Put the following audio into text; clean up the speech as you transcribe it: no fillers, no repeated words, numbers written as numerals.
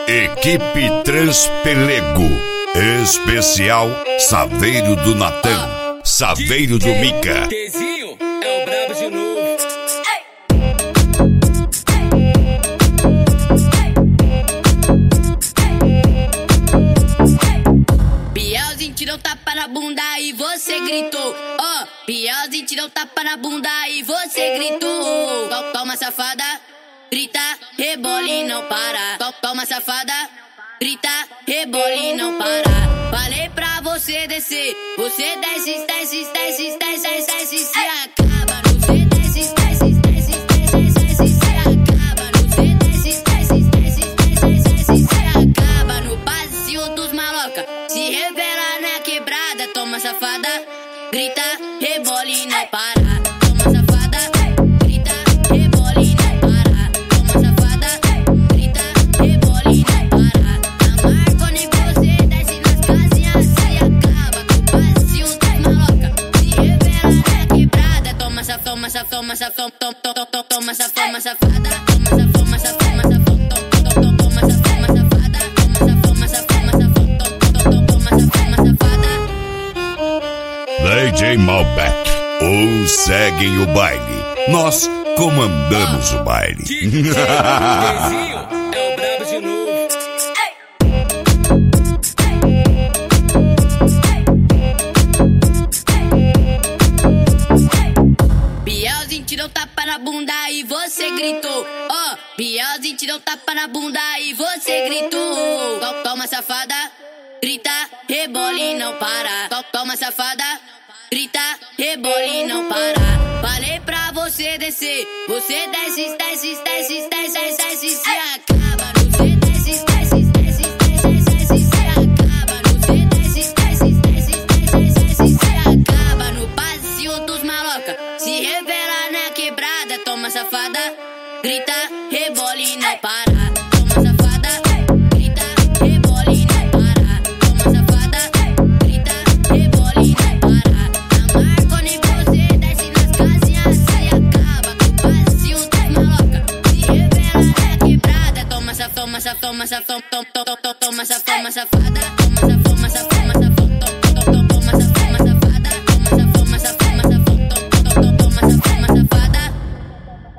Equipe Transpelego. Especial Saveiro do Natan, Saveiro do Mica. Tezinho é o brabo de novo. Bielzinho tirou tapa na bunda e você gritou. Ó, Bielzinho tirou tapa na bunda e você gritou. Toma safada, grita, rebola e não para. Toma safada, grita, rebola e não para. Falei pra você descer, você desce, desce, desce, desce, desce, se acaba. Você desce, desce, desce, desce, desce, se acaba. Você desce, desce, desce, desce, desce, se acaba. No passeio dos maloca, se revela na quebrada. Toma safada, grita, rebola e não para. Toma safada, grita, rebola e não para. Toma safada, grita, rebola e não para. Na Marconi você desce nas casinhas, se acaba. No passeio dos maloca, se revela na quebrada. Toma safada, toma safada, toma safada, toma safada, toma safada. DJ Malbec. Ou seguem o baile. Nós comandamos o baile. Tezinho é o brabo de novo. Bielzinho tirou tapa na bunda e você gritou. Ó, Bielzinho tirou tapa na bunda e você gritou. Toma safada, grita, rebola e não para. Toma safada, grita, rebola e não para. Falei pra você descer, você desce, desce, desce, desce, desce, se acaba. Você desce, desce, desce, desce, desce, se acaba. Você desce, desce, desce, desce, desce, se acaba. No passeio dos maloca, se revela na quebrada. Toma safada, grita, rebola e não para. Toma safada, grita, rebola e não para. Toma safada, grita, rebola e não para. Na Marconi você desce nas casinhas, se acaba. No passeio dos maloca, se revela na quebrada. Toma safada, toma safada, toma safada, toma safada, toma safada, toma safada.